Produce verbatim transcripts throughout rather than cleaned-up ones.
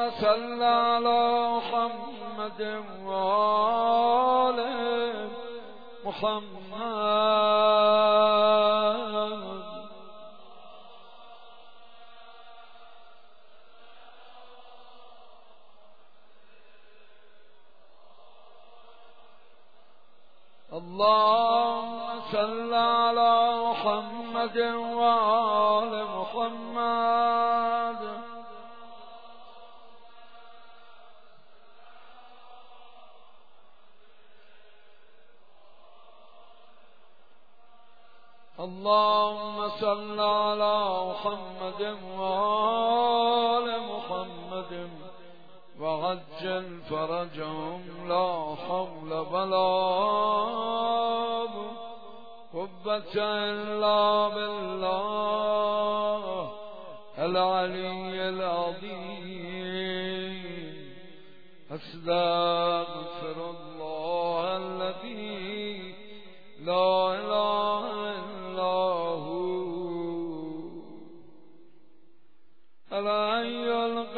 صل على محمد وآل محمد. اللهم صل على محمد وآل محمد. اللهم صل على محمد وآل محمد وعجل فرجهم لا حول ولا قوة إلا بالله العلي العظيم. أستغفر الله الذي لا إله إلا هو الحي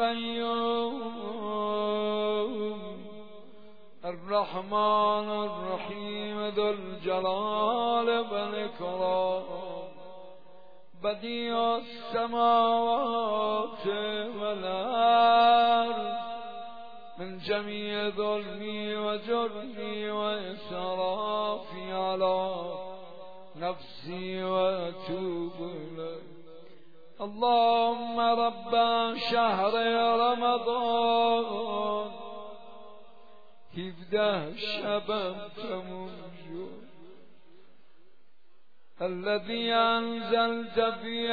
القيوم الرحمن الرحيم ذو الجلال والإكرام بديع السماوات والأرض من جميع ظلمي وجرمي وإسرافي على نفسي وأتوب إليك. اللهم رب شهر رمضان هفده شبم تموج الذي أنزلت فيه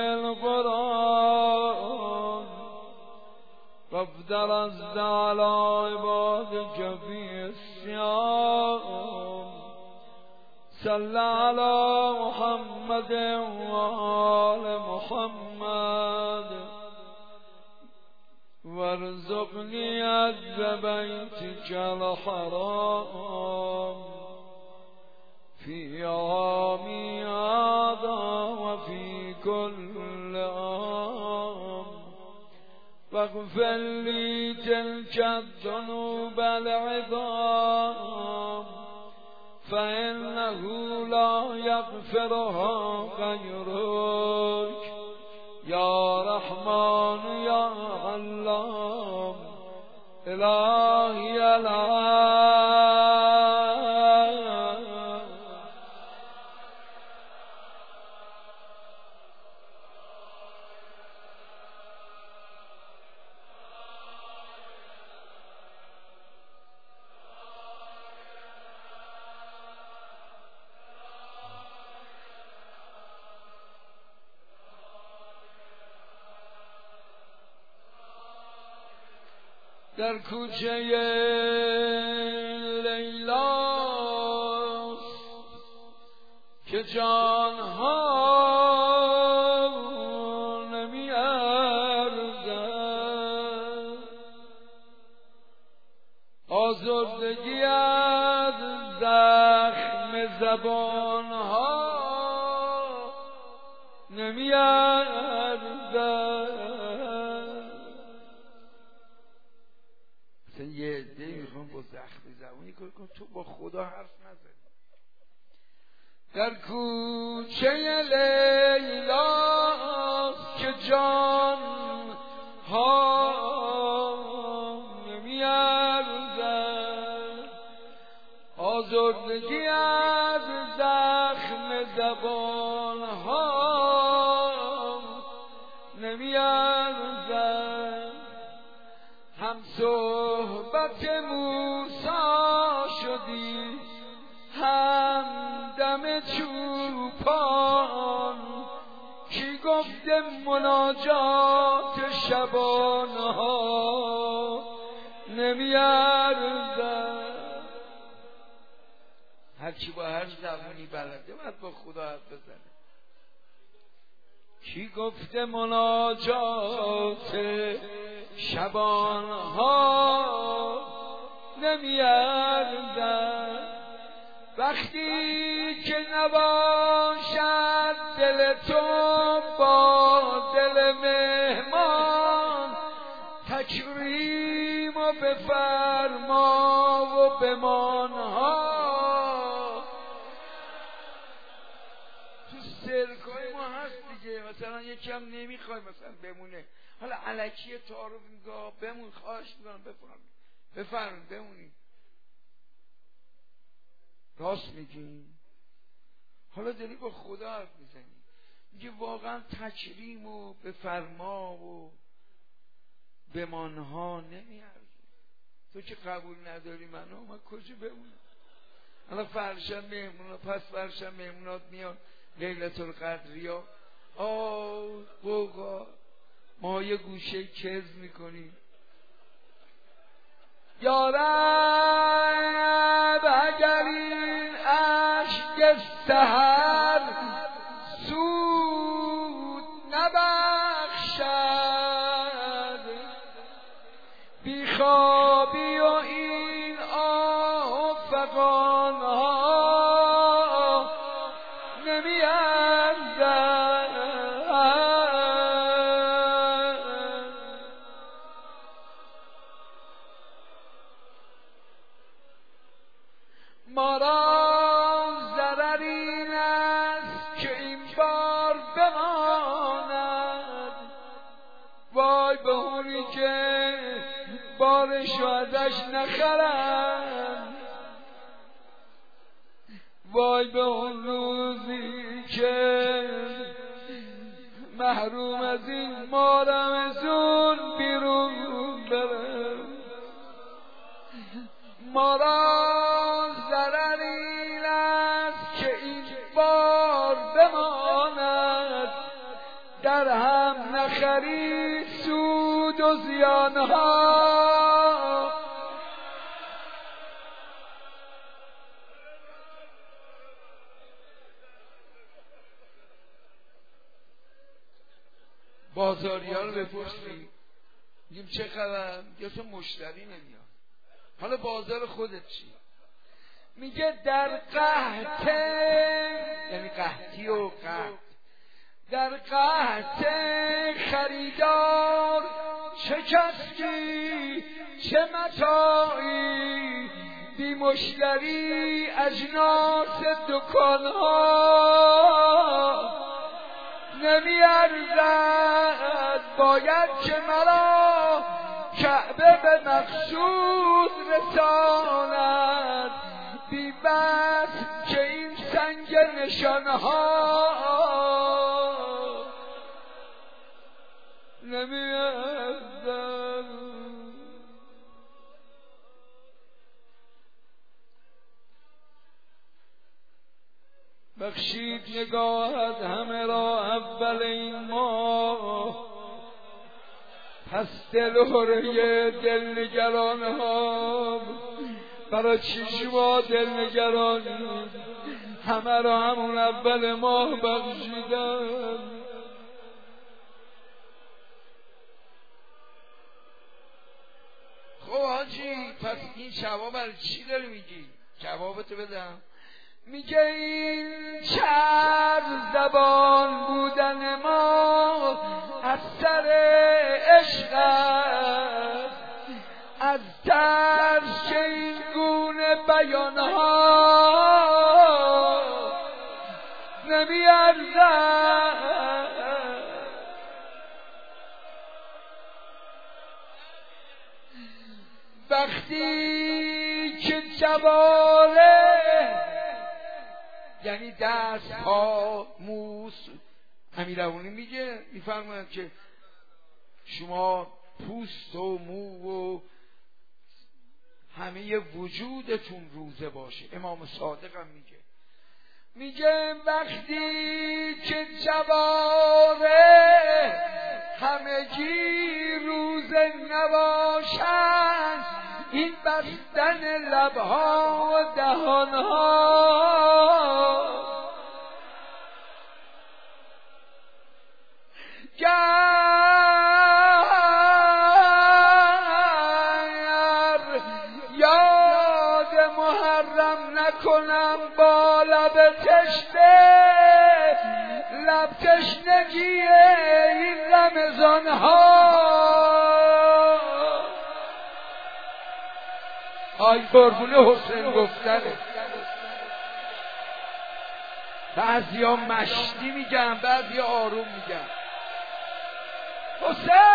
القرآن وافدرزت على عبادك فيه الصيام. صل على محمد وآل محمد وارزقني عز بيتك الحرام في عامي هذا وفي كل عام. واغفر لي تلك الذنوب العظام فإنه لا يغفرها غيرك يا رحمن يا علام إلهي العالم. در کوچه لیلاست که جانها نمی ارزد، آزردگی از زخم زبانها نمی ارزد. یه عده میخوام با زخم زبانی کار کن، تو با خدا حرف نزن. در کوچه لیلاست که جان ها نمی ارزد، آزردگی از زخم زبان ها نمی ارزد. هم صحبت موسی شدی هم دم چوپان، کی گفته مناجات شبانها نمی ارزد. هر کی با هر زبانی بلده باید با خدا حرف بزنه. کی گفته مناجات شبانها نمی ارزد. وقتی که نباشد دل تو با دل مهمان، تکریم و بفرما و بمانها. تو سرکای ما هست دیگه، مثلا یکم نمیخوای مثلا بمونه، حالا الکی تعارف میگه بمون، خواهش میکنم بفرم بفرم بمونی. راست میگی؟ حالا داری با خدا حرف میزنی، میگه واقعا تکریم و بفرما و بمانها نمیارزه. تو که قبول نداری منو، من کجا بمونم؟ حالا فرشم مهمونا، پس فرشم مهمونات میان لیلة القدریا، آه بوگا ما یه گوشه کز میکنیم. یارب اگر این عشق سحر سود نبخشد، بیخوابی و این آه و فغانها نمی ارزد. ما را ضرر این است که این بار بماند، وای به اونی که بارشو ازش نخرند، وای به اون روزی که محروم از این مارمزون بیرون برم. ما را ضرر این است که این بار بماند، در هم نخرید سود و زیانها. بازاری ها رو بپرسیم، میگیم چه خبر؟ میگه تو مشتری نمیاد. حالا بازار خودت چی؟ میگه در قحط، یعنی قحطی و قحط، در قحط خریدار چه کسکی چه متاعی، بی مشتری اجناس دکانها نمی ارزد. باید که مرا کعبه به مقصود رساند، بی بس که این سنگ نشانها نمی ارزد. بخشید نگاهت همه را اول این ماه، پس دلهره دلنگران ها برای چی شما دلنگران؟ همه را همون اول ماه بخشیدن. خب حاجی پس این جواب برای چی داری میگی؟ جوابتو بدم. میگه این چر زبان بودن ما از سر عشق است، از ترس این گونه بیانها نمی ارزد. وقتی که جواره یعنی دست ها موس، امیرعونی میگه میفرماید که شما پوست و مو و همه وجودتون روزه باشه. امام صادق هم میگه میگه وقتی که جواره همگی روزه نباشند، این بستن لبها و دهانها گر یاد محرم نکنم با لب تشنه، لب تشنگی این رمضان ها آی قربونه حسین گفتنه. بعضی ها مشتی میگن، بعضی ها آروم میگن. حسین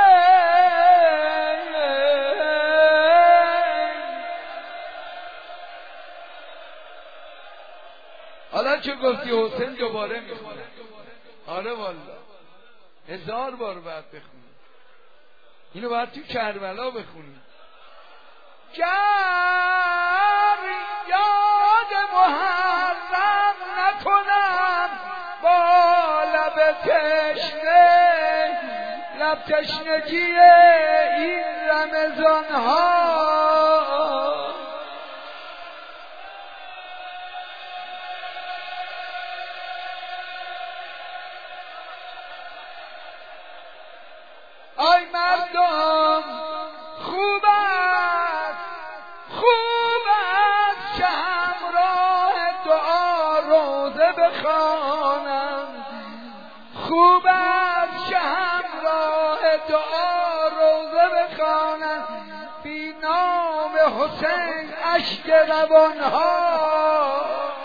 حالا چه گفتی حسین دوباره میخونه؟ آره والا هزار بار باید بخونی. اینو باید تو کربلا بخونی. گر یاد محرم نکنم با لب تشنه، لب تشنگی این رمضان ها. آی مردم خوب است، خوب است که همراه دعا روزه بخوانم. خوب است که همراه دعا روزه بخوانم. بی نام حسین اشک روانها.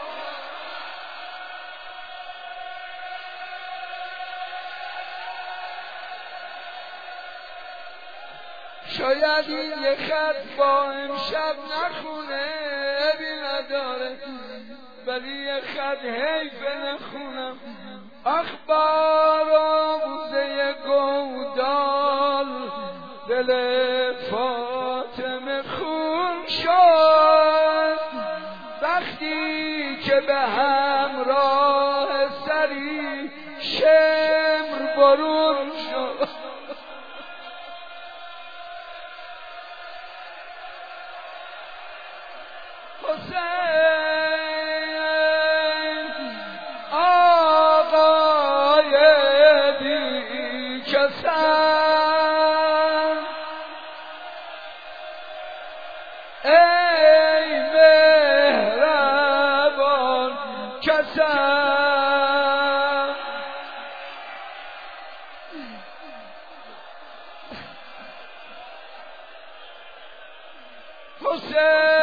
شاید این یه خط با امشب نخونه ابی نداره، ولی یه خط حیفه نخونم. اخبار آموزه گودال دل فاطمه خون شد، وقتی که به همراه سری شمر برون شد. حسین آقای بی کسان، ای مهربان کسان. حسین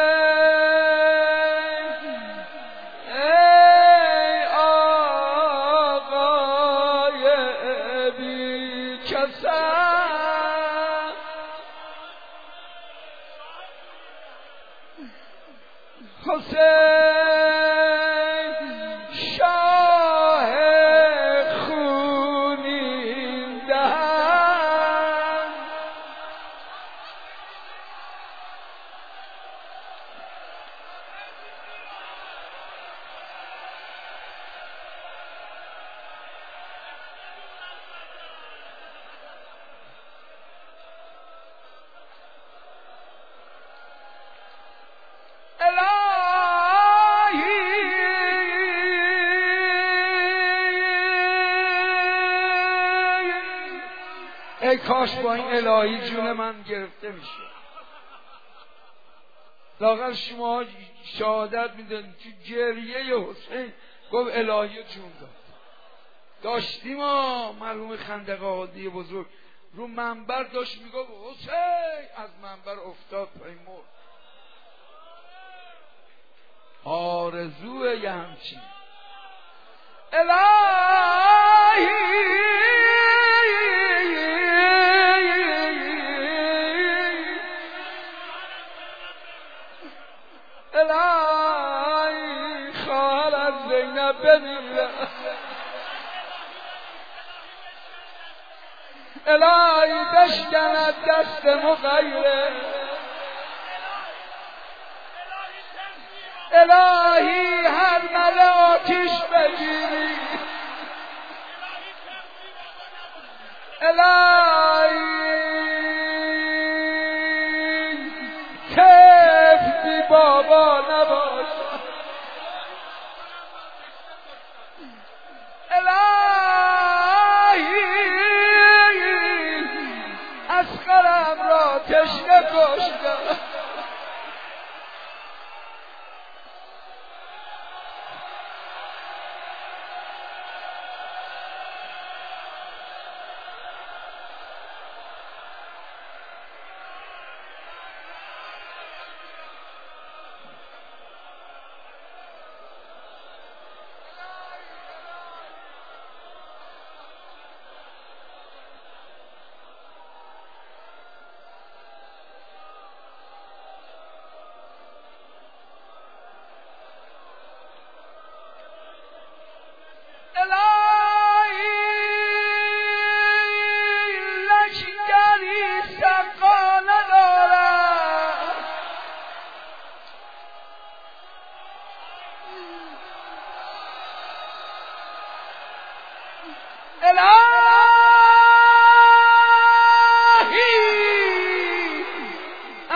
حسین شاه خونین دهن، ای کاش با این الهی جون من گرفته میشه. لااقل شما شهادت میدونید تو گریه حسین گفت الهی جون داد. داشتیم ما مرحوم خندقاهادی بزرگ رو منبر داشت میگفت حسین، از منبر افتاد پایین مرد. آرزوه یه همچین الهی الهی خواهر از زینب بمیره، الهی بشکند دست مغیره، الهی هر مل آتیش بگیری، الهی تفتی بابا نباش، الهی اصغرم را تشنه کشته.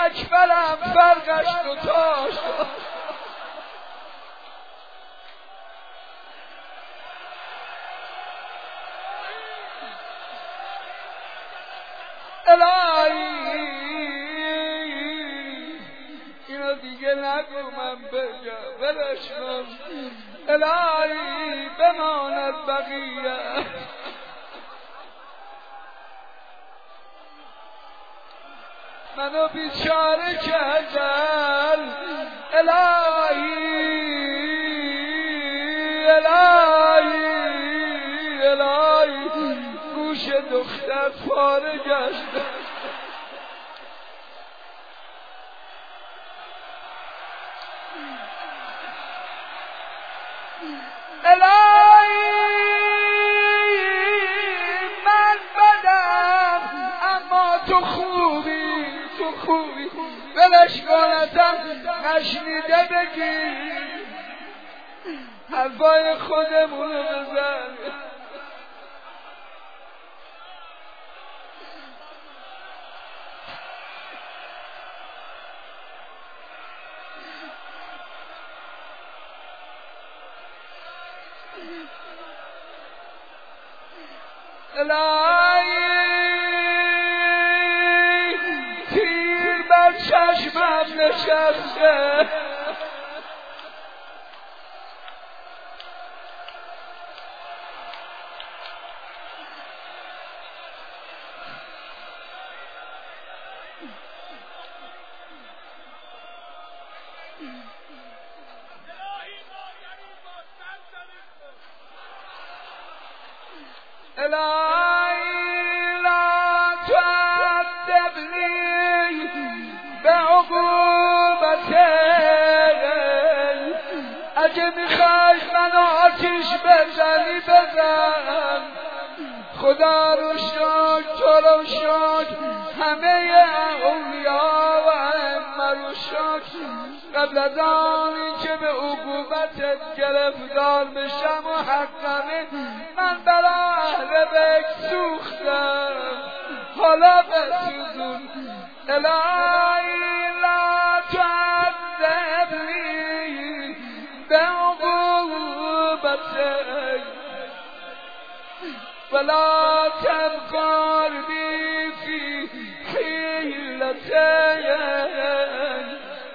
اکبرم فرقش دوتاش الهی اینو دیگه نگو من بگم ولش کن الهی بماند بقیه منو بیچاره کردن الهی الهی الهی گوش دختر پاره گشت الهی من بدم اما تو خوبی تو خوبی ولش کنتم نشنیده بگی حرفای خودمونو بزن الهی تیر بر چشمم نشسته الهی لا تعذبني بعقوبتك اگه میخوای منو آتیش بزنی بزن خدا رو شکر تو رو شکر همه اولیا و ائمه رو شکر قبل از آنی که به عقوبتت گرفتار بشم و حقمه من برا اهل بیت سوختم حالا بسوزون الهی لا تعذبنی بعقوبتک ولا تبقرنی فی حیلتک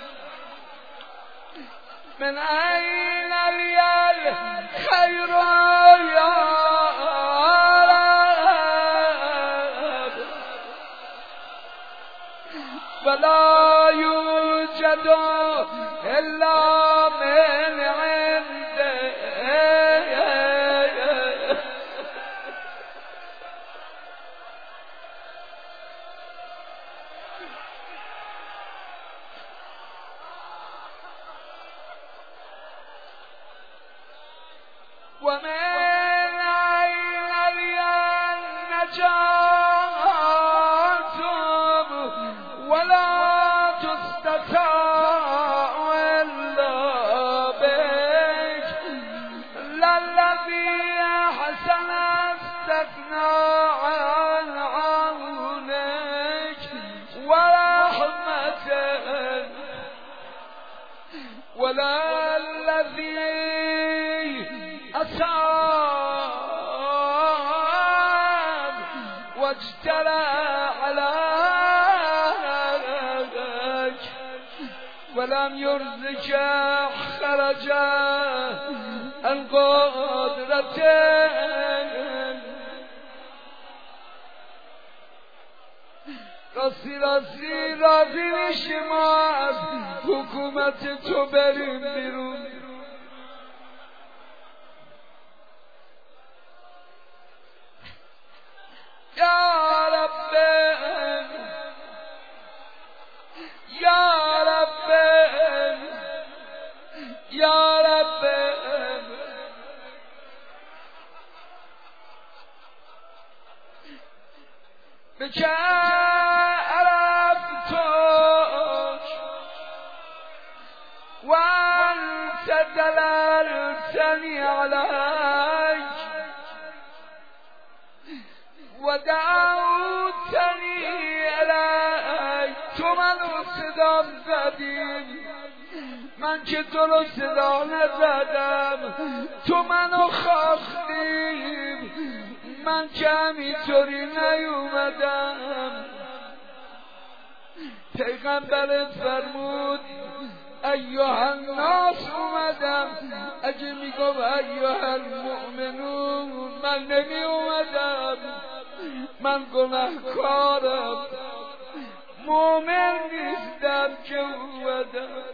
من أين لي الخير يا رب ولا يوجد إلا من عندك ومن أين لي النجاة ولا تستطاع إلا بك للذي أحسن استثنى عن عونك ورحمتك ولا الذي أصاب واجترى عليك ولم يرزق خرج عن قدرتك راستی راستی راضی میشی ما از حکومت تو بریم بیرون یا رب یا رب یا رب بك عرفتك وانت دللتني عليك ودعوتني تو منو صدا زدی، من که تو رو صدا نزدم. تو منو خواستی، من که همینطوری نیومدم. پیغمبرت فرمود ایها الناس اومدم، اگه میگم ایها المؤمنون من نمی اومدم، من گناهکارم، مؤمن نیستم که اومدم.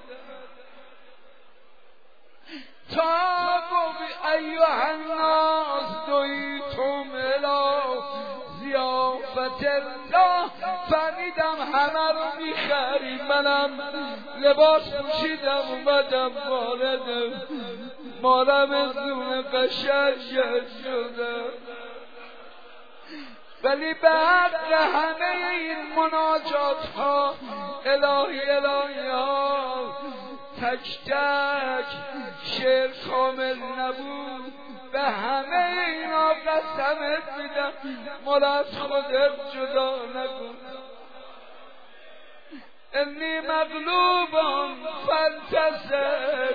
تا گفت ایها الناس دویتم الی ضیافت الله، فهمیدم همه رو میخری، منم لباس پوشیدم اومدم وارد مارمزون قشنگ شدم. ولی بعد همه این مناجات ها الهی الهی ها تک تک شعر کامل نبود، به همه اینا قسمت میدم مولا از خودت جدا نکن. انی مغلوبم فانتصر،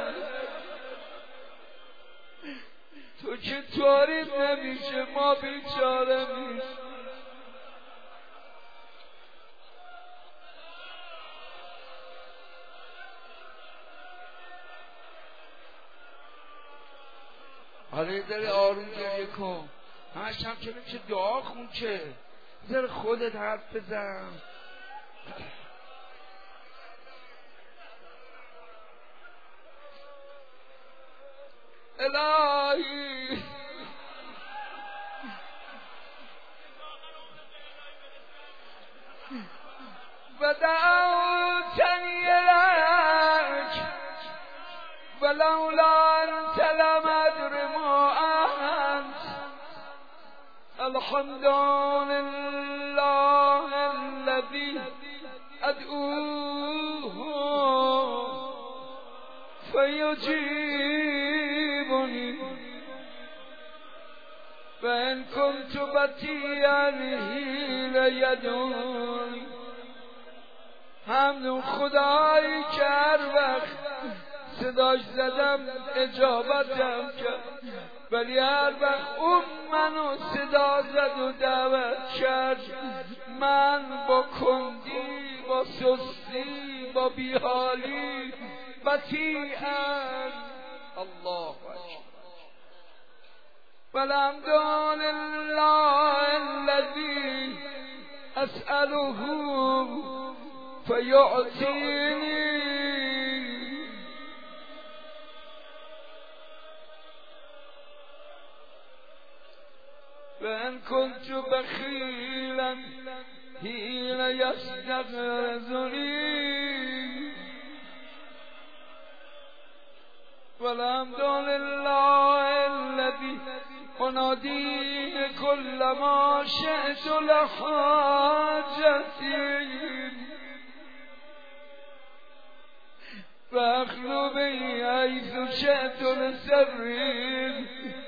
تو که طوری نمیشه ما بیچاره میشه. حالا داره آروم گریه کن، همش هم که چه دعا خون، چه ذره خودت حرف بزن. الهی ودعوتنی لک ولولا انت لم ادر ما انت. الحمد لله الذي ادعوه فيجيبني فإن كنت بطيئا حين يدعوني. ممنون خدایی که هر وقت صداش زدم اجابتم کرد، ولی هر وقت اون منو صدا زد و دعوت کرد، من با کندی، با سستی، با بیحالی بطیئا الله اکبر. والحمد لله الذي اسأله فيعطيني وإن كنت بخيلا حين يستغرزني. والحمد لله الذي أناديه كلما شئت لحاجتي فأخلو بي حيث شئت لسري.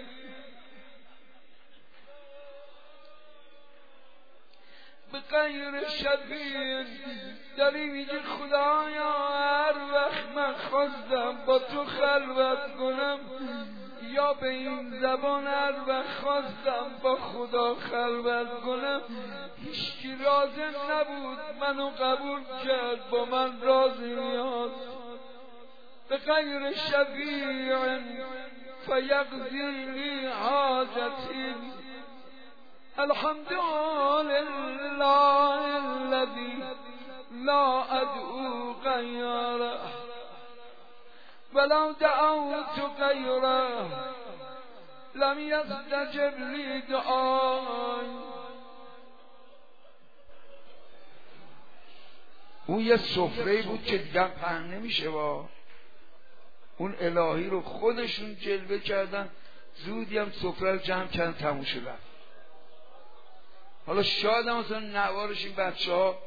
بغیر شفیع داری میگی خدایا هر وقت من خواستم با تو خلوت کنم، یا به این زبان هر وقت خواستم با خدا خلوت کنم، هیچکی راضی نبود منو قبول کرد، با من راضی نیست. بغیر شفیع فیقضی لی حاجتی. الحمد لله الذي لا أدعو غيره ولو دعوت غيره لم يستجب لي دعاي. اون یه سفره بود که دیگه پهن نمیشه، با اون الهی رو خودشون جلوه کردن، زودی هم سفره رو جمع کردن، تموم شد. حالا شاید هم مثلا نوارش این بچه ها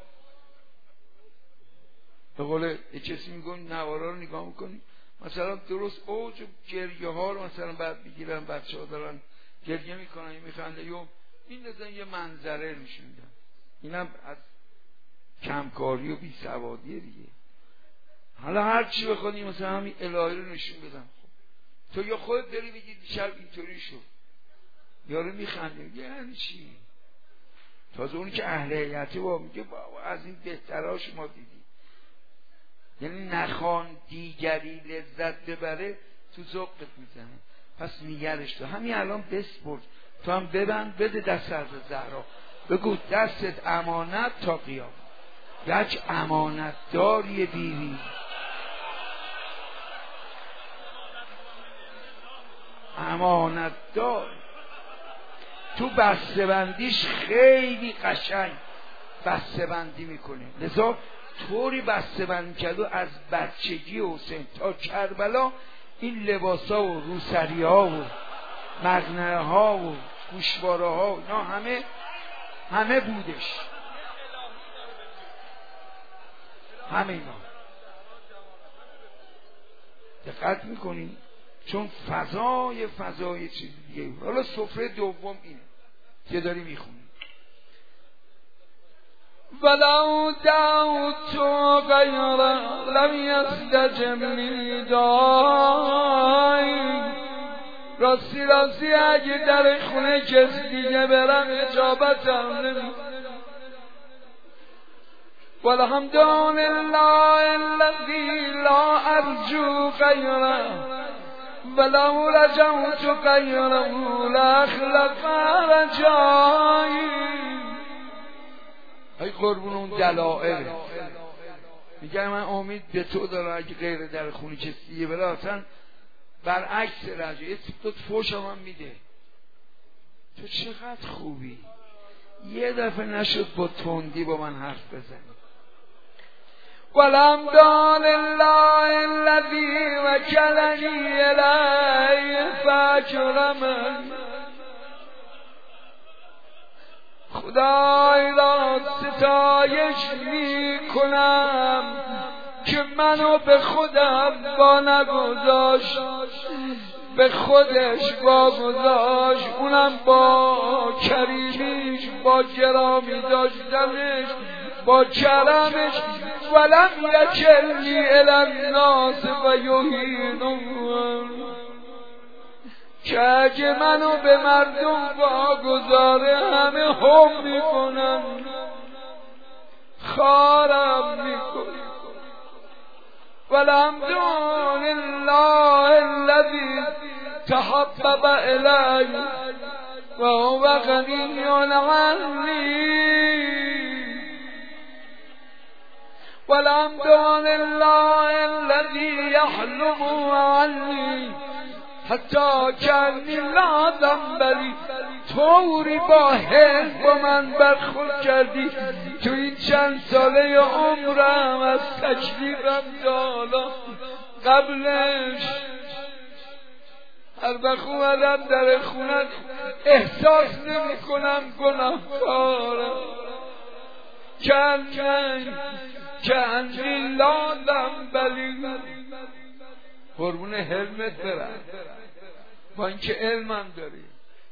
به قول یه کسی میگن نوارا رو نگاه میکنی مثلا درست اوج گریه ها رو مثلا بعد بگیرن، بچه ها دارن گریه میکنن میخنده، یا این نزن یه منظره نشون میدن. اینم از کمکاری و بیسوادیه دیگه. حالا هر چی بخوادی مثلا همین الهی رو نشون بدم، تو یا خودت داری بگی دیشب اینطوری شد، یارو میخنده میگه یعنی چی؟ تازه اونی که اهل هیئته با میگه بابا از این بهتراش ما دیدی. یعنی نخوان دیگری لذت ببره تو ذوقت میزنه، پس نگرش تو همین الان بسپرد، تو هم ببند بده دست از زهرا، بگو دستت امانت تا قیام. یک امانت داری بیوی، امانت دار تو بسته بندیش خیلی قشنگ بسته بندی میکنه. لذا طوری بسته بندی کرد و از بچگی حسین تا کربلا این لباسا و روسری ها و مغنه ها و گوشواره ها اینا همه همه بودش، همه اینا دقت میکنی؟ چون فضای فضای چیز دیگه. حالا سفره دوم اینه که داری میخونی. ولو دعوت غیره لم یستجب لی داعی. راستی راستی اگه در خونه کسی دیگه برم اجابتم نمی. والحمد لله الذی لا ارجو غیره ولو رجوت غیره لاخلف رجایی. ای قربون اون دلائل میگه من امید به تو دارم، اگه غیر در خونی کسیه بله اصلا برعکس رجا یه تو فوش هم میده. تو چقدر خوبی، یه دفعه نشد با تندی با من حرف بزنی. والحمد لله الذی وکلنی الیه فاکرمنی. خدای را ستایش می کنم که منو به خودم با نگذاشت، به خودش با گذاشت، اونم با کریمیش، با گرامی داشتنش، با کرمش. ولم یکلنی الی الناس و یهینون، که اگه منو به مردم واگذاره همه هم میکنن، خارم میکنن. والحمد لله الذی تحبب الی و هو غنی عنی. والحمد لله الذی یحلم عنی حتی کنی لا ذنبلی. طوری با حلم با من برخورد کردی تو این چند ساله عمرم از تکلیفم تا حالا. قبلش هر وقت اومدم در خونت احساس نمی کنم گناهکارم. کنی کنی لا ذنبلی. قربون حلمت برم با اینکه علمم داری.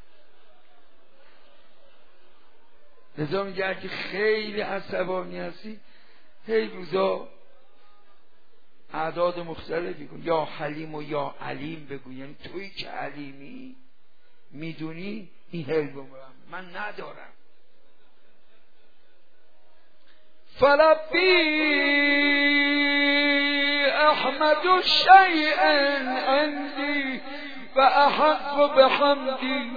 لذا میگه که خیلی عصبانی هستی هی روزا اعداد مختلفی کن، یا حلیم و یا علیم بگو، یعنی تویی که علیمی میدونی این حلم برم من ندارم. فربی احمد شیئا عندي فاحق بحمدي.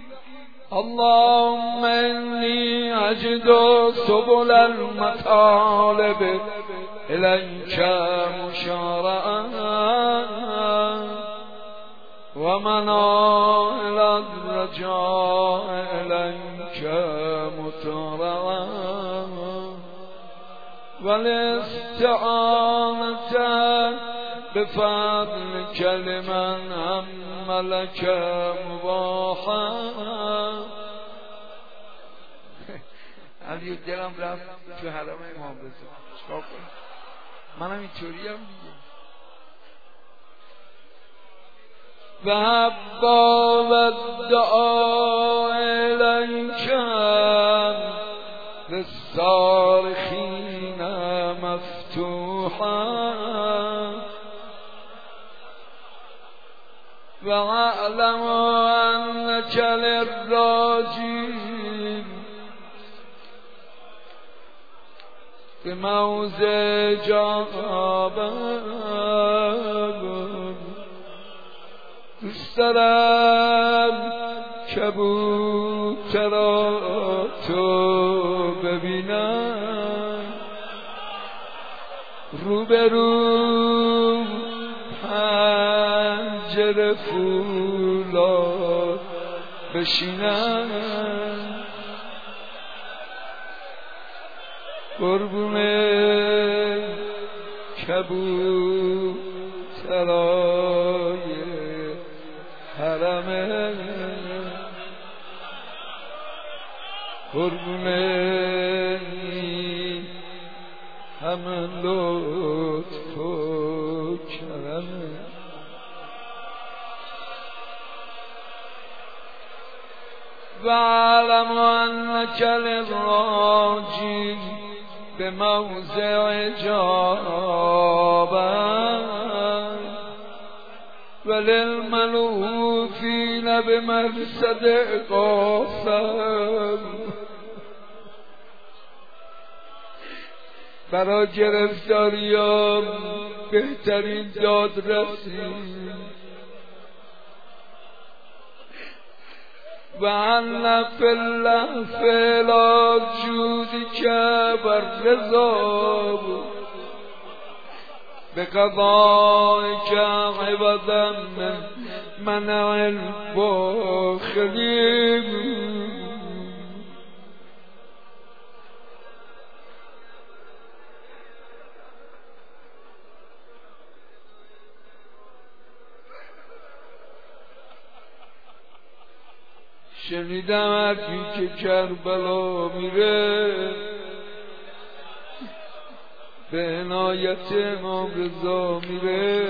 اللهم اني اجد سبل المطالب اليك مشارعا ومنال الرجاء اليك مترعا والاستعانة بفضلك لمن عملك مباحا. علی دلم رفت تو حرم امام رضا، چیکار کنم؟ منم اینطوری هم دیگه. ذهب باب الدعاء إليك للصارخين مفتوحا واعلم انك للراجي بموضع جابا دوست دارم کبوتر را تو ببینم روبرو پنجره فولاد بشینم قربون کبوترای حرمه قربون همه لطف و کرمه واعلم انک للراجی بموضع جابا وللملوفین بمرصد قاسم برای گرفتاریام بهترین دادرسی و ان فی اللحف لا جودی که بر رضا به قضای که عوضا من منع البخلی شنیدم هرکی که کربلا میره به عنایت امام رضا میره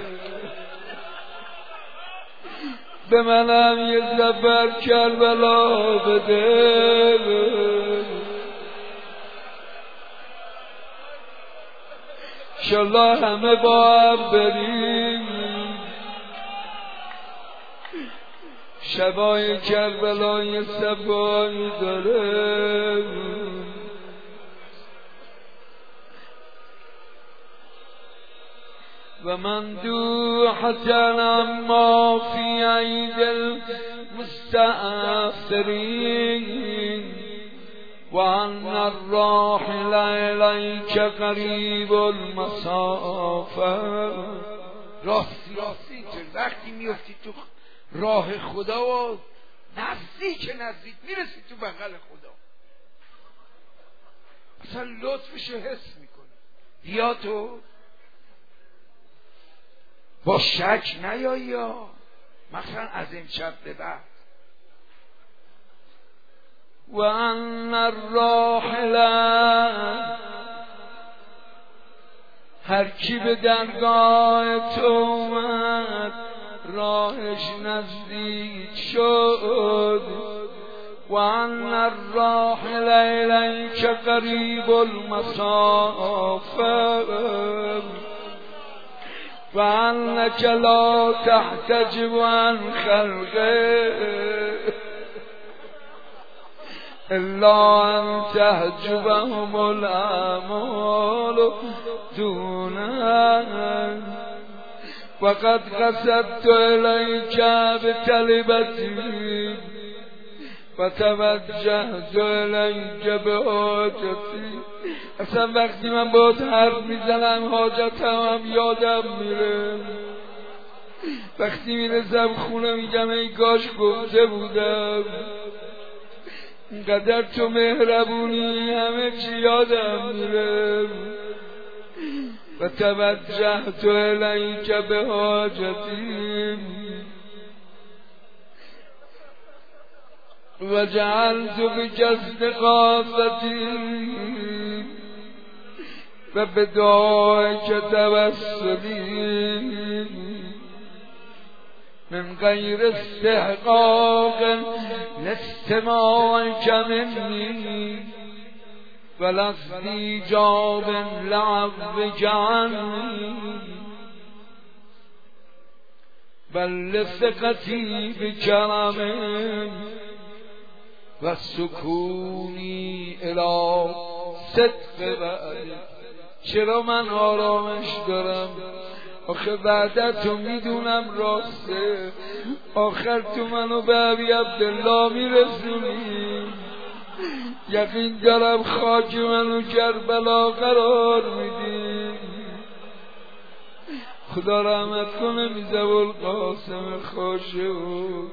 به منم یه سفر کربلا بده انشالله همه با هم بریم شبای کربلای صفایی داره و من دوحتن اما فی عید المستأثرین و ان الراحل الیک قریب المسافه. راستی راستی وقتی میفتی تو راه خدا و نزدیک نزدیک میرسی تو بغل خدا، اصلا لطفش رو حس میکنی. بیا تو با شک نیایی یا مثلا از این شب به بعد. و ان الراحل هر کی به درگاه تو اومد راهش نزدیک شد. و ان الراحل الیک قریب المسافه و انک لا تحتجب عن خلقه الا ان تحجبهم الاعمال دونه وقد قصدت الیک بطلبتی و توجهت الیک بحاجتی. اصلا وقتی من باید حرف میزنم حاجتم هم یادم میره. وقتی میرسم خونه میگم ای کاش گفته بودم. اینقدر تو مهربونی همه چی یادم میره. و توجهت الیک بحاجتی و جعلت بجسد قاصتی و بدعایک توسلی من غیر استحقاق لاستماعک منی ولستی جاب لعب جعنی بل لثقتی بکرم و سکونی الی صدق بعدی. چرا من آرامش دارم؟ آخه بعدتو میدونم راسته، آخر تو منو به ابی عبدالله میرسونی، یقین دارم خاک منو کربلا قرار میدی. خدا رحمت کنه میزه القاسم خاشعون.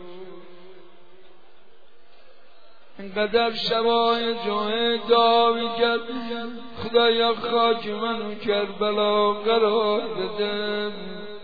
اینقدر شبای جمعه دعا میکرد خدایا خاک منو کربلا قرار بده.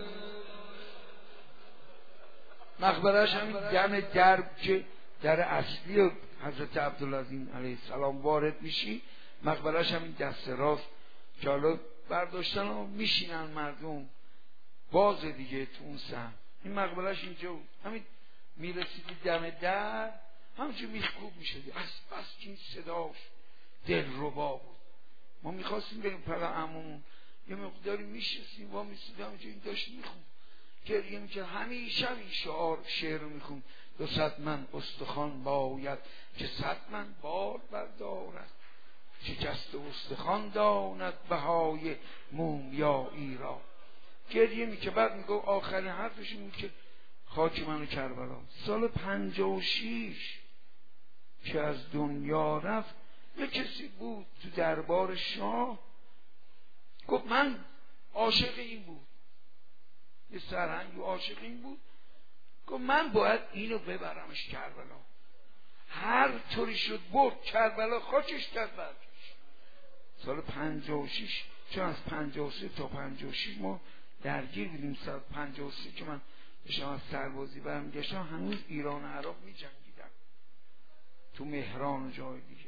مقبرش همین دم درب که در اصلی حضرت عبدالعظیم علیه السلام وارد میشی، مقبرش همین دست راست که حالا برداشتن و میشینن مردم باز دیگه تو اون سهم. این مقبرش اینجا بود. همین میرسیدی دم در همچون میخکوب میشدی از بس که این صداش دلربا بود. ما میخواستیم بریم پلا عمومون یه مقداری میشستیم و میسیدیم همونجا این داشت میخون گریه میکرد. همیشه این شعار شعر رو میخون: دو صد من استخوان باید که صد من بار بردارد، شکست استخوان داند بهای مومیایی را. گریه میکرد. بعد میگو آخرین حرفش این بود که خاک منو کربلا. سال پنجاه و شیش که از دنیا رفت یه کسی بود تو دربار شاه گفت من عاشق این بود، یه سرهنگ عاشق این بود، گفت من باید اینو ببرمش کربلا. هر طوری شد برد کربلا، خاکش کرد برکش. سال پنجاه و شیش، چون از پنجاه و سه تا پنجاه و شش ما درگیر بودیم. سال پنجاه و سه که من داشتم از سربازی برمیگشتم هنوز ایران و عراق می جنگیدم، تو مهران و جای دیگه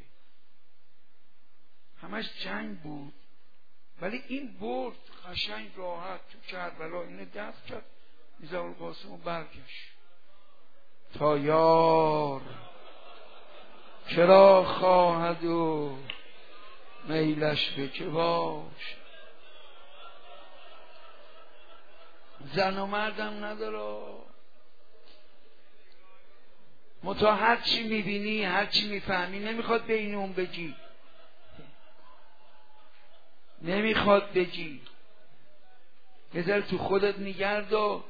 همش جنگ بود. ولی این برد قشنگ راحت تو کربلا اینو دفع کرد، میرزا القاسم و برگشت. تا یار چرا خواهد و میلش به که باش. زن و مردم نداره، متا هر چی میبینی هر چی میفهمی نمیخواد به این اون بگی، نمیخواد بگی، یه ذره تو خودت نگرد.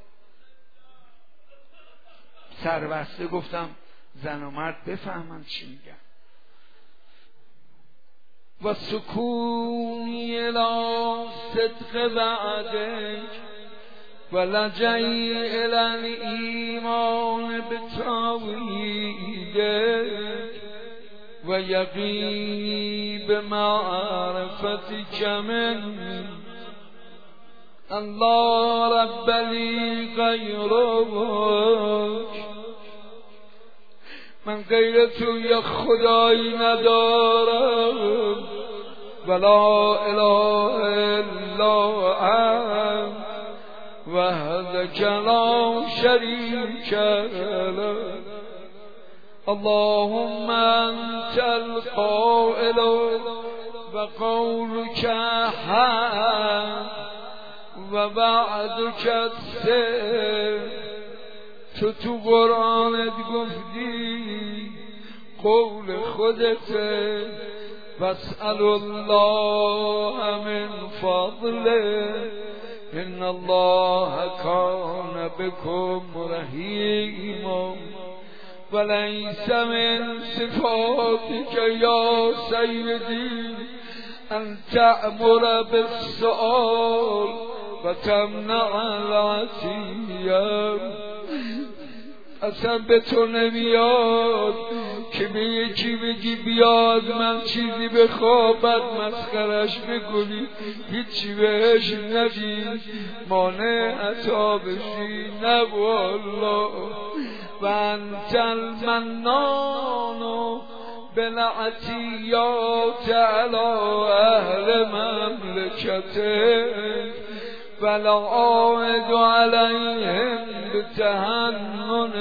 سربسته گفتم زن و مرد بفهمن چی میگن. و سکونی الی صدق بعدک و لجئی الی الایمان بتاویدک و یقینی بمعرفتک من الله رب لی غیرک. من غیر تو یا خدایی ندارم، ولا اله الا انت وحدک لا شریک لک. اللهم انت القائل و قولک حق و وعدک الصدق. تو تو قرآنت گفتی قول خودته واسأل الله من فضله ان الله کان بكم رحیما وليس من صفاتك یا سیدی ان تأمر بالسؤال و تمنع العطیه. اصلا به تو نمیاد که به یکی بگی بیاد من چیزی بخواه بعد مسخرش بکنی هیچی بهش ندی مانع عطا بشی. نه والله. و انت المنان بالعطیات علی اهل مملکته ولا عائد علیهم بتحنن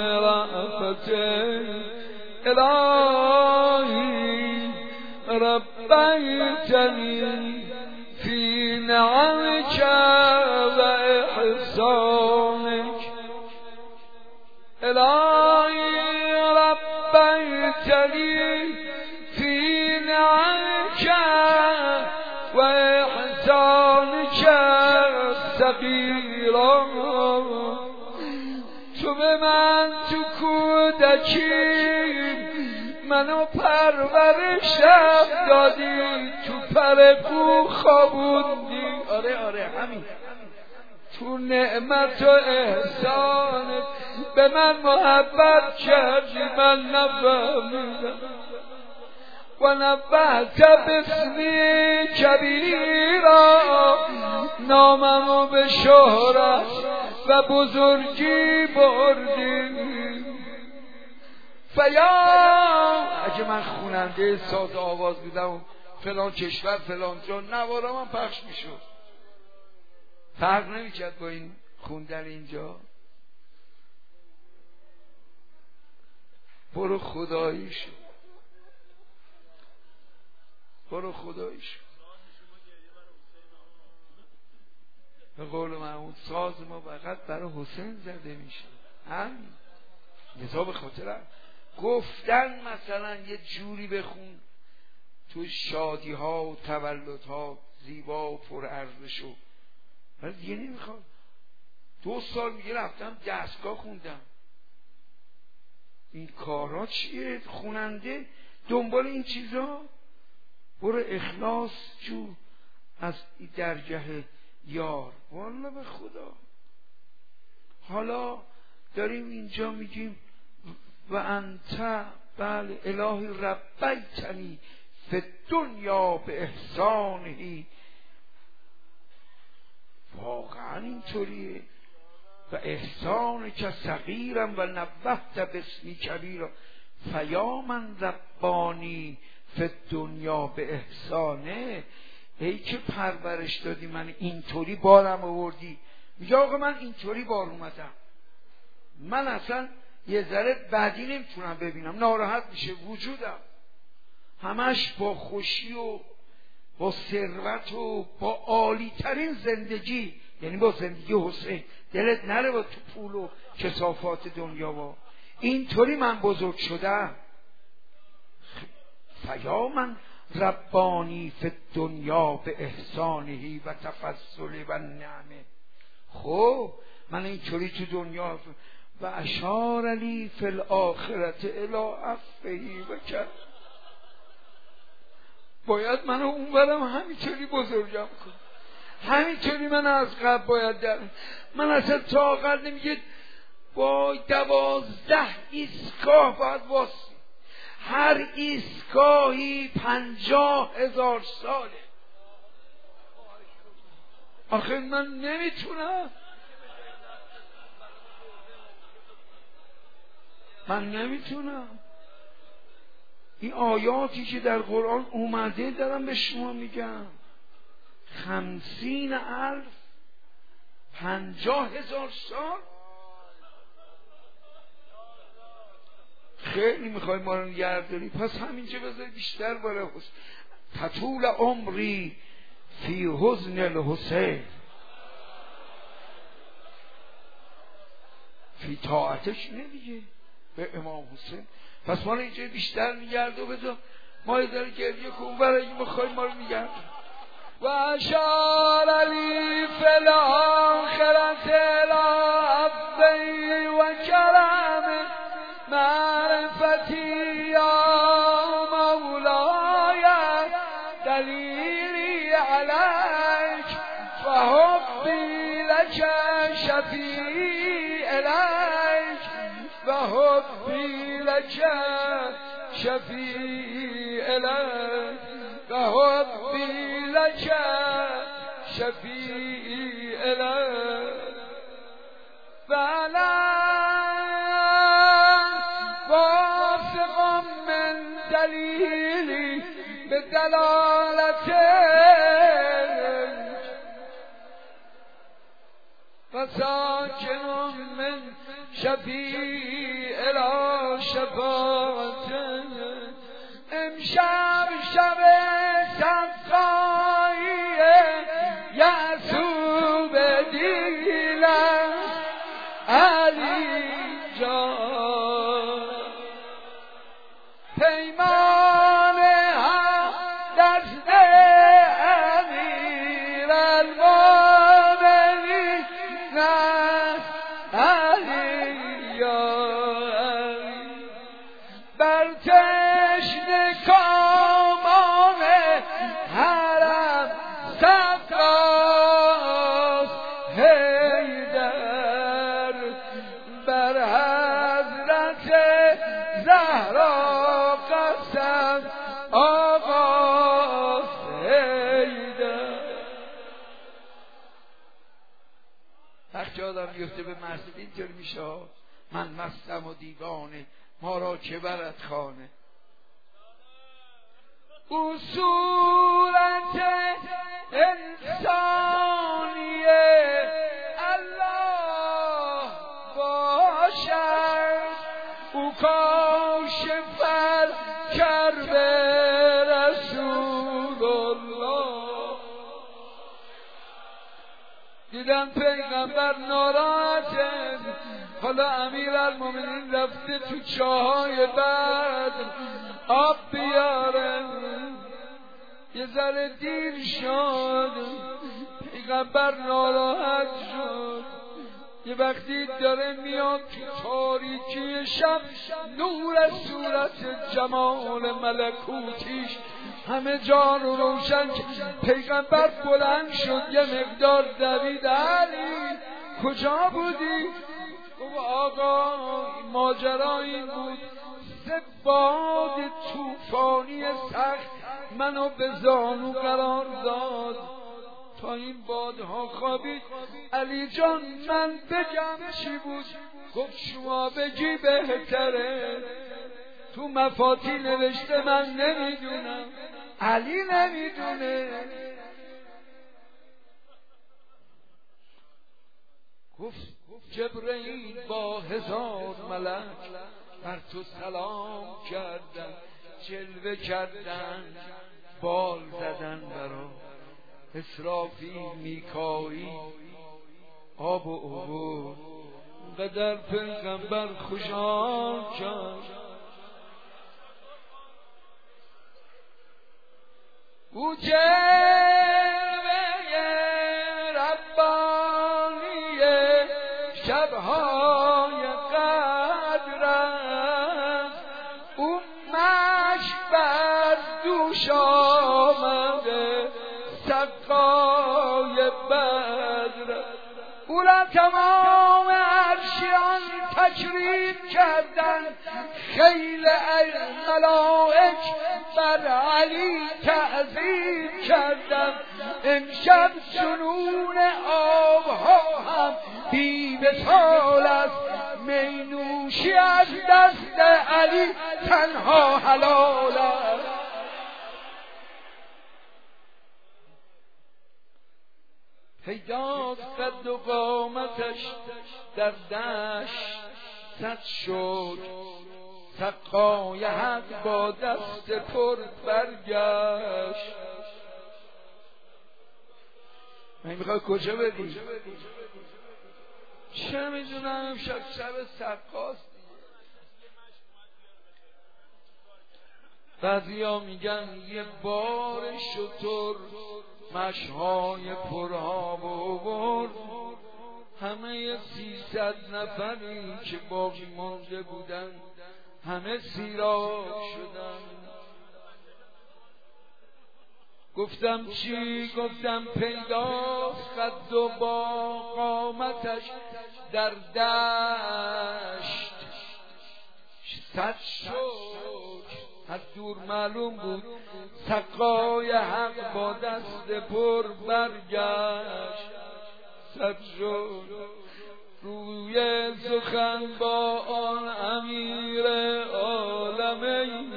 رأفته. الهی ربی ببیتنی فی نعمک و احسانک الهی ربیتنی فی نعمک و احسانک صغیرا تو به من تو کودکی منو پرورشم دادی تو پر کو خوابوندی آره آره همین تو نعمت و احسانت به من محبت کردی من نفهمیدم و نبهت باسمی کبیرا ناممو به شهرت و بزرگی بردی فیا اگه من خواننده ساز آواز بودم فلان کشور فلان جا نوارا من پخش میشد فرق نمیکرد با این خوندن اینجا برو خداییشو برو خداییشو به قول محمود ساز ما فقط برای حسین زده میشه همین نزا به خاطر گفتن مثلا یه جوری بخون تو شادی ها و تولد ها زیبا و پر ارزش و ولی دیگه نمیخواد دو سال میگه رفتم دستگاه خوندم این کارا چیه خواننده دنبال این چیزا برو اخلاص جو از درگه یار والله به خدا حالا داریم اینجا میگیم و انت بله الهی ربیتنی فی دنیا به احسانهی واقعا اینطوریه و احسان که صغیرم و نبهت باسمی کبیرا فیا من ربانی فی دنیا به احسانه ای که پرورش دادی من اینطوری بارم آوردی میگه آقا من اینطوری بار اومدم من اصلا یه ذره بعدی نمیتونم ببینم ناراحت میشه وجودم همش با خوشی و با ثروت و با عالی ترین زندگی یعنی با زندگی حسین دلت نره با تو پول و کثافات دنیا با اینطوری من بزرگ شدم فیا من ربانی فی دنیا به احسانهی و تفضل و نعمه خب من اینطوری تو دنیا و اشار لی فی الاخرت الی عفوی و کرم باید من اون برم همینطوری بزرگم کنم همینطوری من از قبل باید در من اصلا طاقت نمیگه با دوازده ایستگاه باید واسی هر ایستگاهی پنجاه هزار ساله آخه من نمیتونم من نمیتونم این آیاتی که در قرآن اومده دارم به شما میگم خمسین الف پنجاه هزار سال خیلی میخوای ما رو نگهداری پس همینجا بذاری بیشتر باره حسین تطول عمری فی حزن الحسین فی طاعتش نمیگه به امام حسین پس ما رو اینجا بیشتر نگرد و بذار ما یه داره گریه کن برای این بخوای ما رو نگرد و اشار لی فی الاخرت العفوی و کرم معرفتی یا مولای دلیلی علیک و حبی لک شفیع الیک و حبی لک شفیع الیک و حبی لک شفیع الیک فعلا واثق من دلیلی به دلالتک و ساکن من شفیع الی شفاعتک امشب شب صدقه جا آدم بیفته به مسجد اینطور میشه من مستم و دیوانه ما را چه برد خانه. او صورت انسانیه الله باشد او کاشف کرب رسول الله. دیدم پیغمبر ناراحته، حالا امیرالمومنین رفته تو چاهای بعد آب بیاره، یه ذره دیر شد، پیغمبر ناراحت شد. یه وقتی داره میاد تو تاریکی شب نور از صورت جمال ملکوتیش همه جا رو روشن، پیغمبر بلند شد یه مقدار دوید. علی کجا بودی؟ گفت آقا ماجرا این بود، سه باد طوفانی سخت منو به زانو قرار داد تا این بادها خوابید. علی جان من بگم چی بود؟ گفت شما بگی بهتره، تو مفاتی نوشته من نمیدونم. علی نمیدونه. گفت جبرئیل با هزار ملک بر تو سلام کردن، جلوه کردن، بال زدن برا اسرافیل میکائیل آب و عبور. قدر پیغمبر خوشحال کرد. او جلوه ربانی شبهای قدر است، او مشک بر دوش آمده سقای بدر. او را تمام عرشیان تکریم کردن، خیل ملائک بر علی تعظیم کردن. امشب جنون آبها هم بی وصال است، می نوشی از دست علی تنها حلال است. پیداست قد و قامتش در دشت صد شد، سقای حق با دست پر برگشت. من میخوای کجا بدی؟ چه میدونم شب شب سقاست. بعضیا میگن یه بار شتر مشهای پرها برد، همه سیصد نفری که باقی مانده بودن همه سیراب شدن. گفتم چی؟ گفتم پیداست قد و با قامتش در دشت صد شد. از دور معلوم بود سقای حق با دست پر برگشت. صد شد روی سخن با آن امیر عالمین،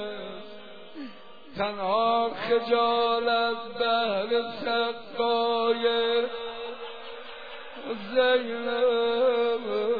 تنها خجالت بهر سقای زینب.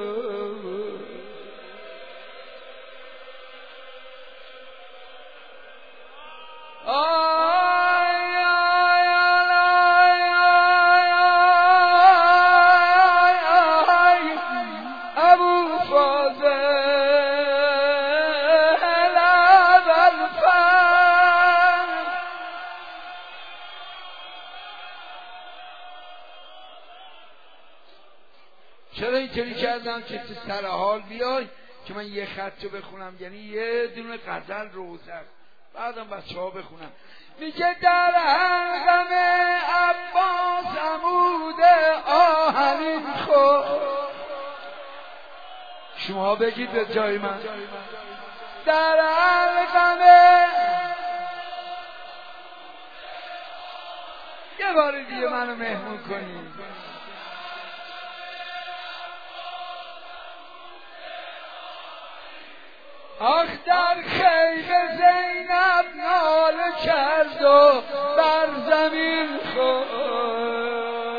چرا اینطوری کردم که تو سر حال بیای که من یه خط رو بخونم، یعنی یه دونه غزل روزه بعدم بچه ها بخونم. میگه در حلقم عباس عمود آهنین خود. شما بگید به جای من. در حلقم یه بار دیگه منو مهمون کنید. آخ در خیل زینب ناله کرد و بر زمین خورد.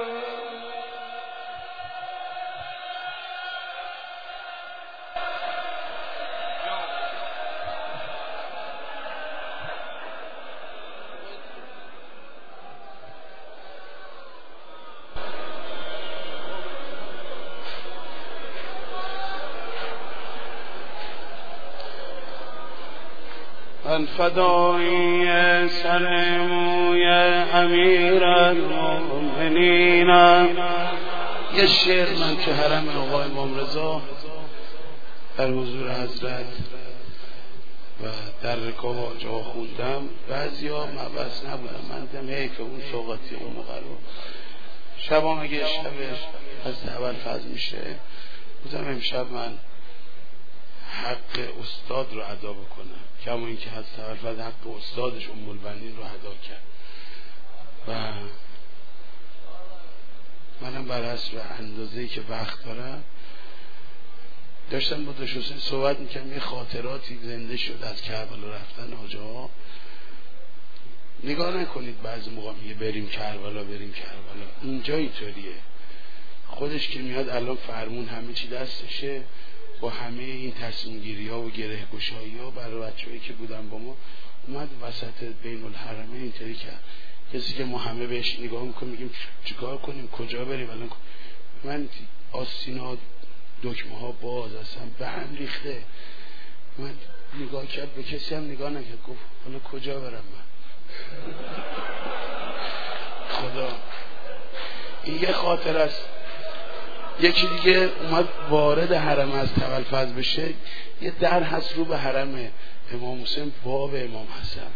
من فدایی سر موی امیر المؤمنینم. یه شعر من که حرم آقای امام رضا در حضور حضرت و در رکاب آجا خوندم، بعضی ها مبس نبودم، من دیدم حیف اون سوقاتی اون موقع رو. شبام اگه شب از اول فضل میشه بودم امشب من حق استاد رو ادا بکنم، کما اینکه حضرت ابوالفضل حق استادش ام البنین رو ادا کرد و منم بر حسب اندازه‌ای که وقت دارم داشتم با دکتر حسین صحبت میکنم. یه خاطراتی زنده شد از کربلا رفتن آجاها. نگاه نکنید بعضی موقع میگه بریم کربلا بریم کربلا، اینجا اینطوریه. خودش که میاد الان فرمون همه چی دستشه، با همه این تصمیم گیری ها و گره گشایی ها برای بچه‌هایی که بودن با ما اومد وسط بین الحرمین اینطوری کرد. کسی که ما همه بهش نگاه میکنیم میگیم چیکار کنیم کجا بریم الان، من آستینا دکمه ها باز اصلا به هم ریخته. من نگاه کرد به کسی هم نگاه نکرد، گفت حالا کجا برم من. خدا این یه خاطر است. یکی دیگه اومد وارد حرم از ابوالفضل بشه، یه در هست رو به حرم امام حسین باب امام حسن.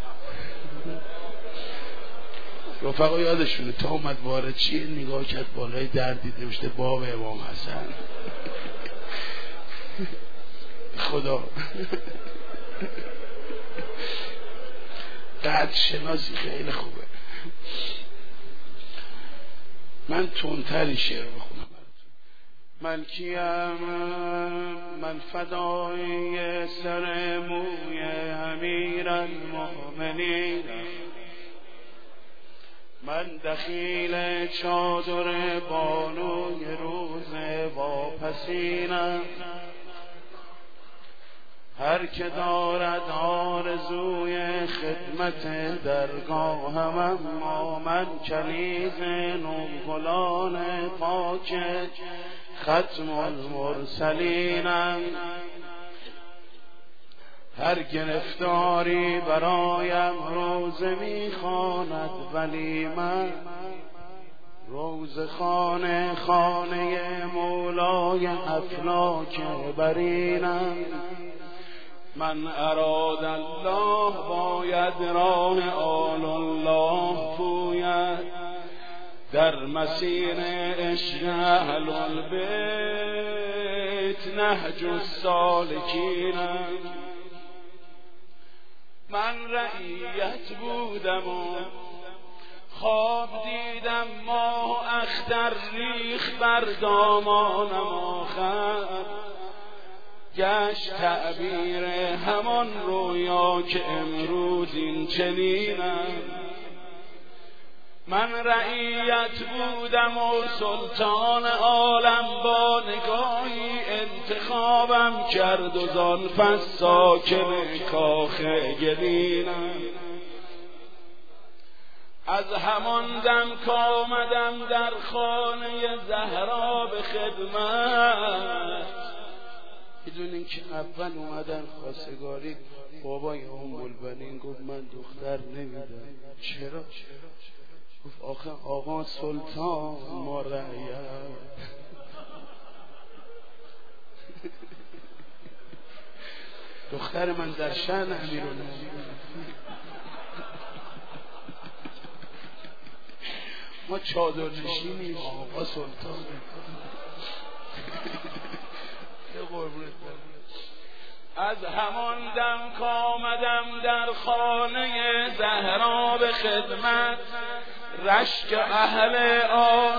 رفقا یادشونه تا اومد وارد چیه نگاه کرد بالای در دید نوشته باب امام حسن. خدا قدر شناسی خیلی خوبه. من تندتری شعر بخونم. من کیم من فدای سر موی امیر المؤمنین، من دخیل چادر بانوی روز واپسینم. هر که دارد آرزوی خدمت درگاهم، اما من کنیز نوگلان پاک ختم المرسلینم. هر گرفتاری برایم روزه میخواند، ولی من روز خانه خانه مولای افلاک برینم. من اراد الله باید راه آل الله پوید، در مسیر عشق اهل البیت نهج السالکینم. من رعیت بودم و خواب دیدم ماه اختر ریخ بر دامانم، آخر گشت تعبیر همان رویا که امروز این چنینم. من رعیت بودم و سلطان عالم با نگاهی انتخابم کرد، و زان پس ساکن کاخ گلینم. از همان دم کامدم در خانه زهرا به خدمت، بدون اینکه اول اومدن خواستگاری بابای ام البنین گفت من دختر نمیدم. چرا؟ گفت آخه آقا سلطان ما رعیت. دختر من در شأن امیرالمومنین، ما چادر نشینیم، آقا سلطان. از همان دم کامدم در خانه زهرا به خدمت، رشک اهل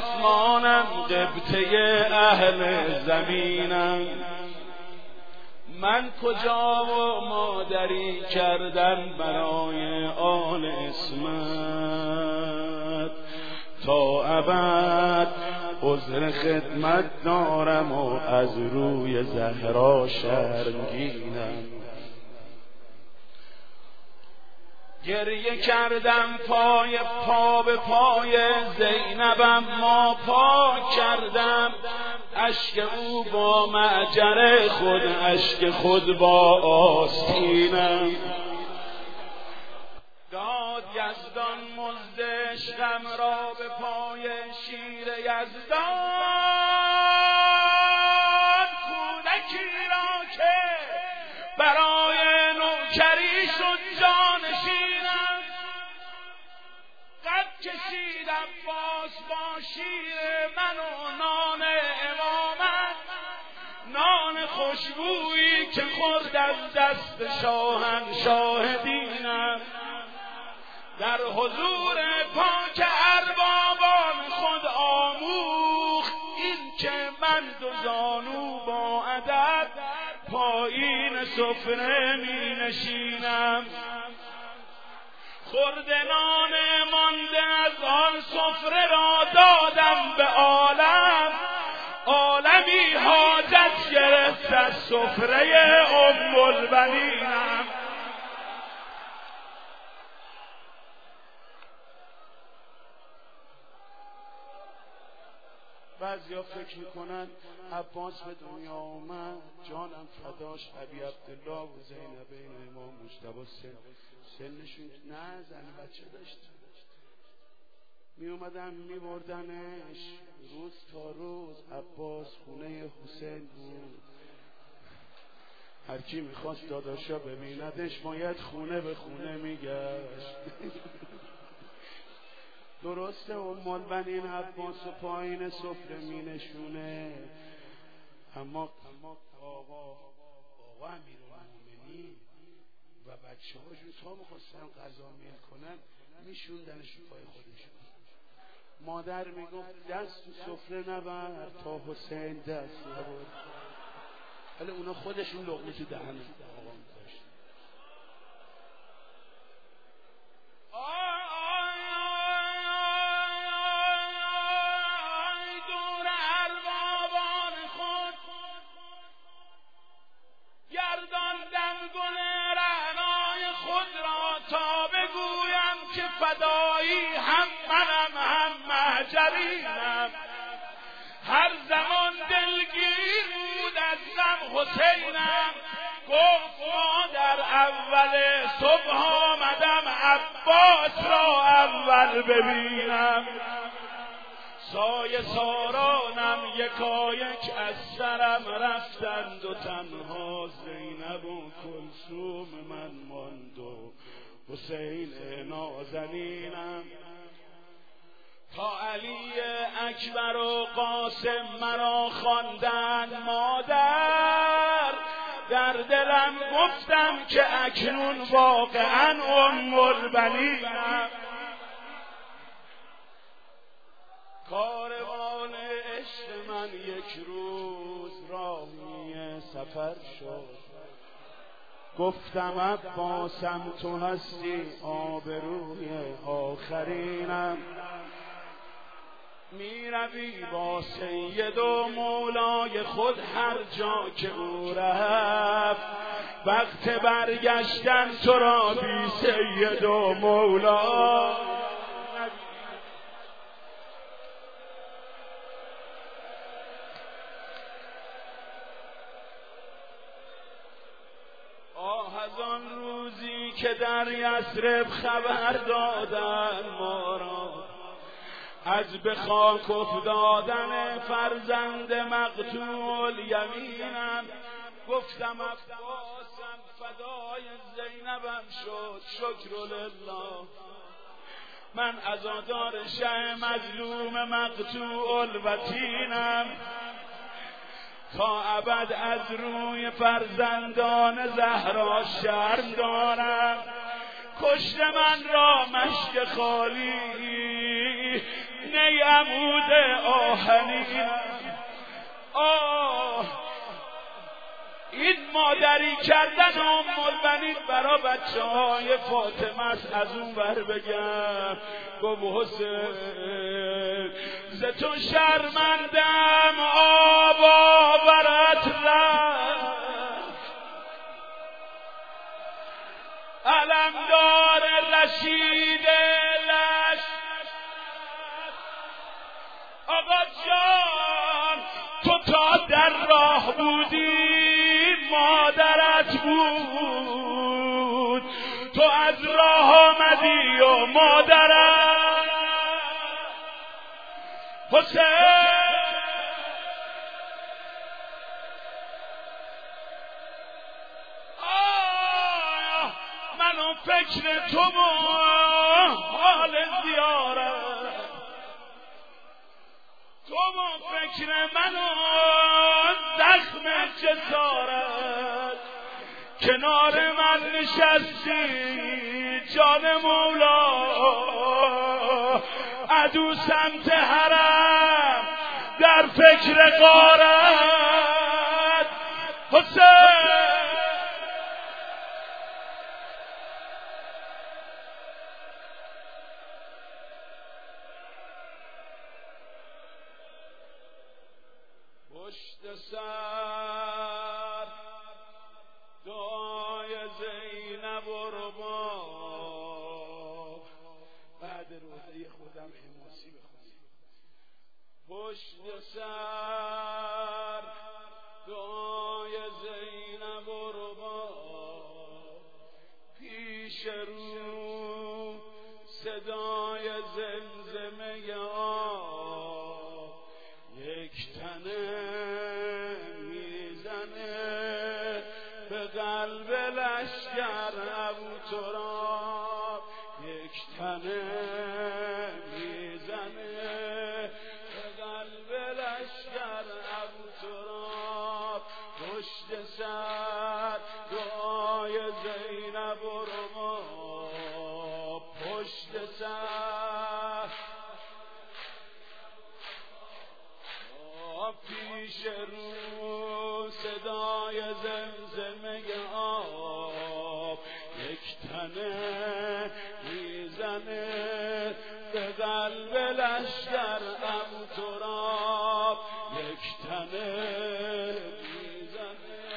آسمانم قبطه اهل زمینم. من کجا و مادری کردن برای آل اسمت، تا ابد عذر خدمت دارم و از روی زهرا شرمگینم. گریه کردم پای پا به پای زینبم، ما پاک کردم اشک او با معجر خود، اشک خود با آستینم. داد یزدان مزد عشقم را به پای شیر یزدان، کودکی را که برای نوکری شد جانشینم. قد کشید عباس با شیر من و نان امامت، نان خوشبویی که خورد از دست شاهنشاه دینم. در حضور پاک اربابان خود آموخت این که من دو زانو با عدد پایین سفره می نشینم. خورد نان مانده از آن سفره را دادم به عالم، عالمی حاجت گرفت از سفره ام البنینم. بعضیا فکر میکنن عباس به دنیا آمد جانم فداش ابی عبدالله و زینبین امام مجتبی سن سنشون نه زن بچه داشت، می اومدن می بردنش روز تا روز. عباس خونه حسین بود، هر کی میخواست داداشا ببیندش باید خونه به خونه میگشت. درسته ام البنین عباس و پایین سفره می نشونه، اما آقا آقا امیرالمومنین و بچه هاشون تا میخواستن غذا میل کنن میشوندنش رو پای خودشون. مادر میگفت دست تو سفره نبر تا حسین دست نبر، ولی اونا خودشون لقمه تو دهن آقا میذاشتن. فدایی هم منم هم مهجرینم. هر زمان دلگیر بود از غم حسینم، گفت ما در اول صبح آمدم عباس را اول ببینم. سایه سارانم یکایک از سرم رفتند و تنها زینب و کلثوم من ماند و حسین نازنینم. تا علی اکبر و قاسم مرا خواندند مادر، در دلم گفتم که اکنون واقعا ام البنینم. کاروان عشق من یک روز راهی سفر شد، گفتم عباسم تو هستی آبروی آخرینم. می روی با سید و مولای خود هر جا که او رفت، وقت برگشتن تو را بی سید و مولا. آه از آن روزی که در یثرب خبر دادن ما را از به خاک افتادن فرزند مقتول یمینم. گفتم عباسم فدای زینبم شد شکر لله. من عزادار شه مظلوم مقتول و تینم، تا ابد از روی فرزندان زهرا شرم دارم. کشت من را مشک خالی نی عمود آهنینم. آه این مادری کردن ام البنین برا بچه های فاطمه است. از اون ور بگم گفت حسین ز تو شرمندم آب آورت رفت، علمدار رشید لش آقا جان تو تا در راه بودی مادرت بود، تو از راه آمدی و مادرت حسین آه منو فکر تو و حال زیارت، تو با فکر من و زخم جسارت کنار من نشستی جان مولا، عدو سمت حرم در فکر غارت حسین پشت سر دعای زینب و رباب بعد روزه خودم حماسی بخونیم. پشت سر دعای زینب و رباب، پیش رو صدای زمزمه آب، یک تنه میزنه به قلب لشکر ابو تراب، یک تنه میزنه به قلب لشکر ابو تراب. پشت سر دعای زینب و رباب، پشت سر پیش رو صدای زمزمه آب، یک تنه میزنه به قلب لشکر ابو تراب، یک تنه میزنه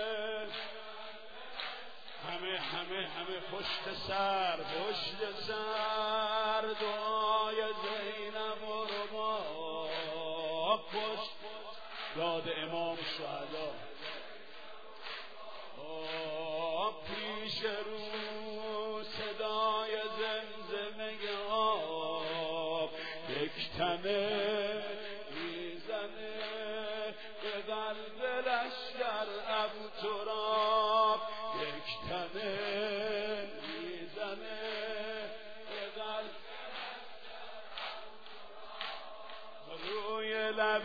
همه همه همه پشت سر پشت سر دعای زینب و رباب، پشت یاد امام شهدا پیش رو صدای زمزمه آب، یک تنه میزنه به قلب لشکر ابو تراب، یک تنه میزنه به قلب روی لب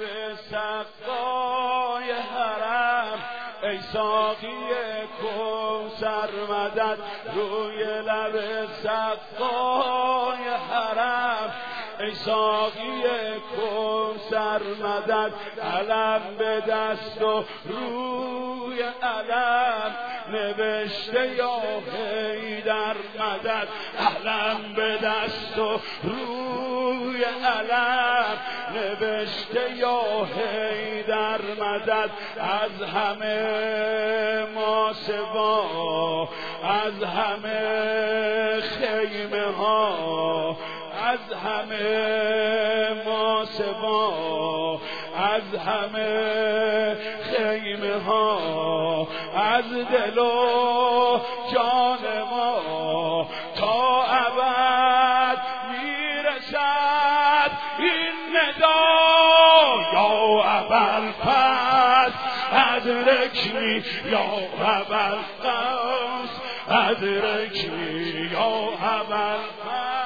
سقای حرم ای ساقی کوثر مدد، روی لب سقای حرم ای ساقی کوثر مدد، علم به دست و روی علم نوشته یا حیدر مدد، علم به دست و روی علم نوشته یا حیدر مدد. از همه ما سوا از همه خیمه ها، از همه ما سوا از همه خیمه ها، از دل و جان ما تا ابد میرسد این ندا، یا ابوالفضل ادرکنی یا ابوالقوس ادرکنی یا ابوالفضل.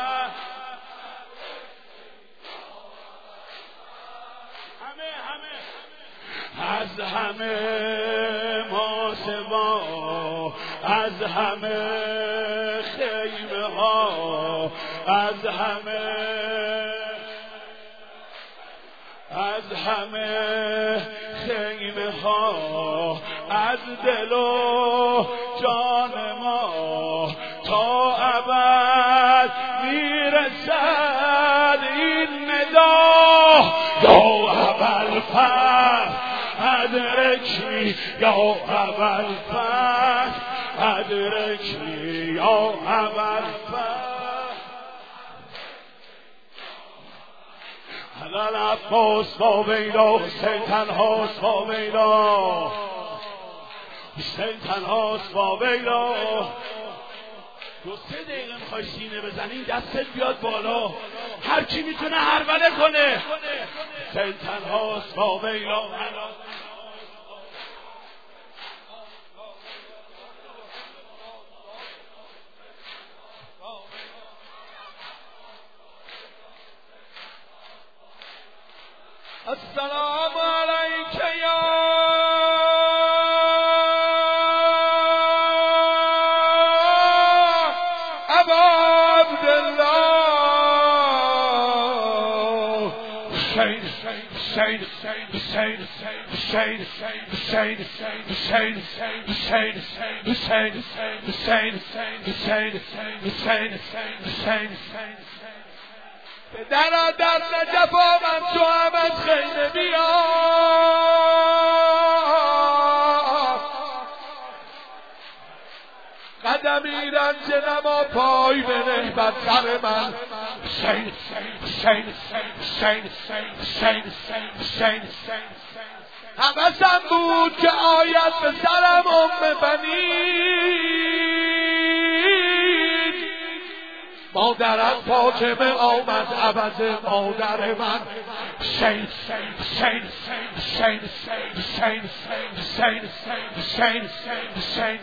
از همه ما سوا از همه خیمه ها، از همه از همه خیمه ها، از دل و جان ما تا ابد میرسد این ندا یا ابوالفتح ادرکنی یا ابوالفتح ادرکنی یا ابوالفتح حلال عباس با ویلا حسین تنهاست با ویلا حسین تنهاست با ویلا دو سه دقیقه میخوای سینه بزنی دستت بیاد بالا هر کی میتونه هروله کنه حسین تنهاست با ویلا السلام علیک یا ابا عبدالله حسین حسین حسین حسین حسین حسین حسین حسین حسین حسین حسین حسین پدرا در نجف آمد تو هم از خیمه بیا قدمی رنج نما پای بنه بر سر من حسین حسین حسین حسین حسین حوثم بود که آید به سرم ام بنی مادرم فاطمه آمد عوض مادر من حسین حسین حسین حسین حسین حسین حسین حسین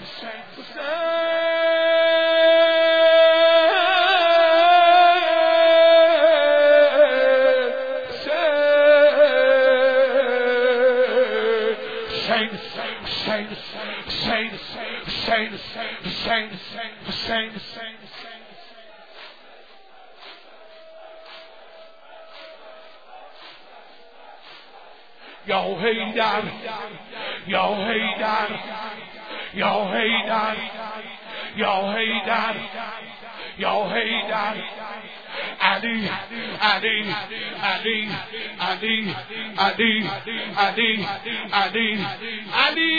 یا حیدر یا حیدر یا حیدر یا حیدر یا حیدر علی علی علی علی علی علی علی علی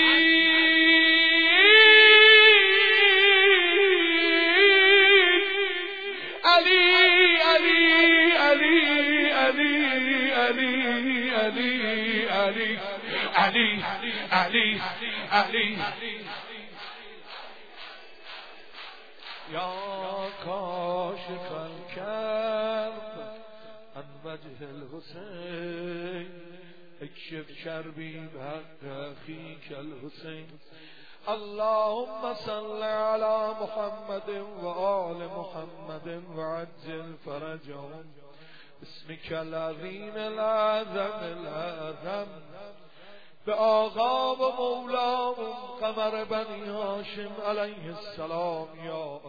علی علی علی یا کاشف الکرب عن وجه الحسین اکشف کربی بحق اخیک الحسین اللهم صل على محمد و آل محمد و عجل فرجهم بسمك العظیم العظم العظم به آقا و مولا قمر بنی هاشم علیه السلام یا